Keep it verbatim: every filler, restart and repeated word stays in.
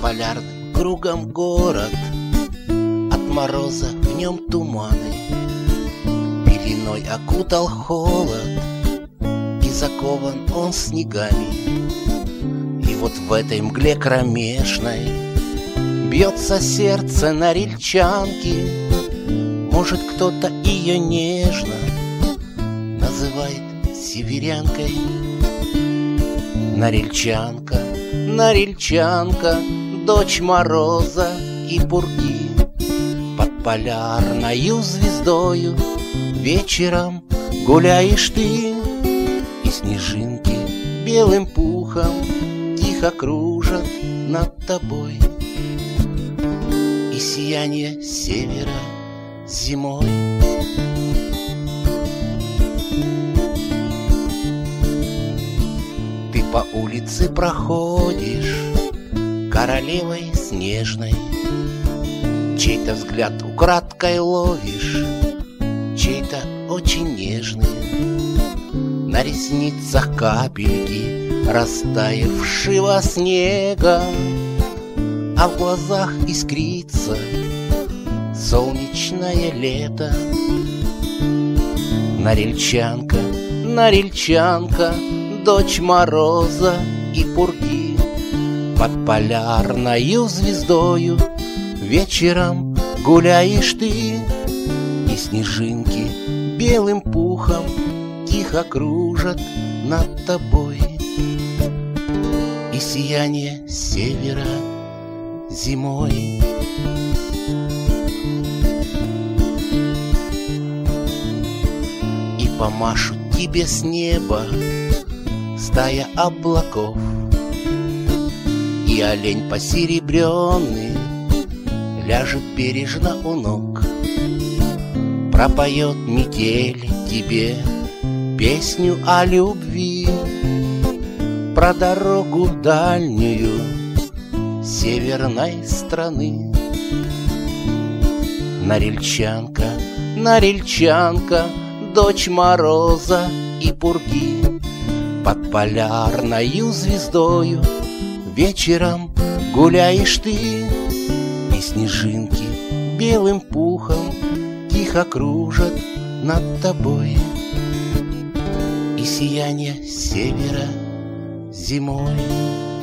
полярным кругом город, от мороза в нем туманы, пеленой окутал холод, и закован он снегами. И вот в этой мгле кромешной бьется сердце норильчанки. Может, кто-то ее нежно называет северянкой. Норильчанка, норильчанка, дочь мороза и пурги, под полярною звездою вечером гуляешь ты, и снежинки белым пухом тихо кружат над тобой, и сияние севера зимой. Ты по улице проходишь королевой снежной, чей-то взгляд украдкой ловишь, чей-то очень нежный. На ресницах капельки растаявшего снега, а в глазах искрится солнечное лето. Норильчанка, норильчанка, дочь мороза и пурги, под полярною звездою вечером гуляешь ты, и снежинки белым пухом тихо кружат над тобой, и сияние севера зимой. И помашут тебе с неба стая облаков, и олень посеребренный ляжет бережно у ног, пропоет метель тебе песню о любви, про дорогу дальнюю северной страны. Норильчанка, норильчанка, дочь мороза и пурги, под полярною звездою вечером гуляешь ты, и снежинки белым пухом тихо кружат над тобой, и сияние севера зимой.